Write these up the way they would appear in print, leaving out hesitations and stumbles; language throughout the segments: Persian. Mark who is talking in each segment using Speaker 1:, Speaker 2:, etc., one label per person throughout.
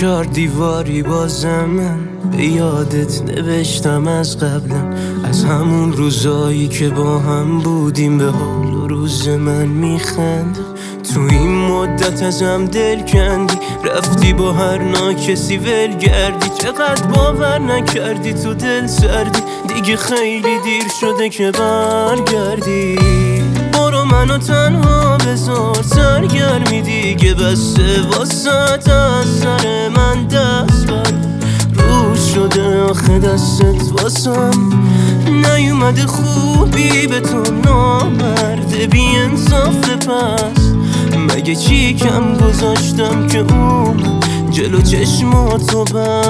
Speaker 1: چار دیواری بازم من به یادت نوشتم از قبلا، از همون روزایی که با هم بودیم به حال و روز من میخند. تو این مدت ازم دل کندی، رفتی با هر ناکسی ولگردی. چقدر باور نکردی تو دل سردی، دیگه خیلی دیر شده که برگردی. برو منو تنها بذار سرگرمی دیگه بسته واسط، از سر من دست بر روز شده آخه دستت واسم نیومده. خوبی به تو نامرده بی انصاف پس، مگه چی کم گذاشتم که اومد جلو چشماتو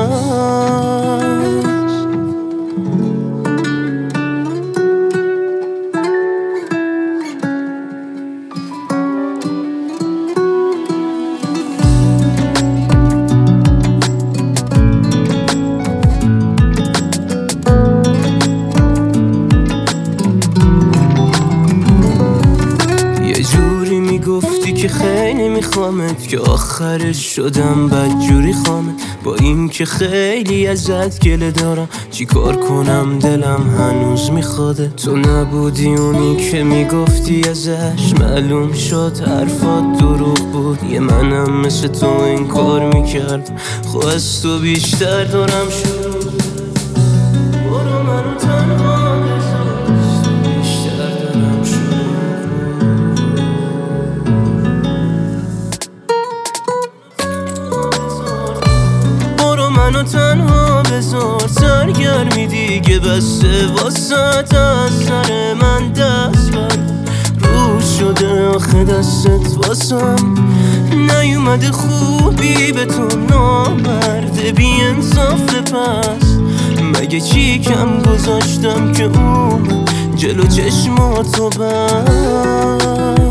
Speaker 1: بس. گفتی که خیلی میخوامت که آخرش شدم بدجوری خامت. با این که خیلی ازت گله دارم چی کار کنم دلم هنوز میخواده. تو نبودی اونی که میگفتی ازش، معلوم شد حرفات دروغ بود. یه منم مثل تو این کار میکردم، خب از تو بیشتر دارم شروع. برو منو تنها بذار، بیشتر دارم شروع. منو تنها بذار سرگرمی دیگه بسته واسط، از سر من دست بر روز شده آخه دستت واسم نیومده. خوبی به تو نامرده بی انصاف پس، مگه چی کم گذاشتم که اومد جلو چشماتو بس.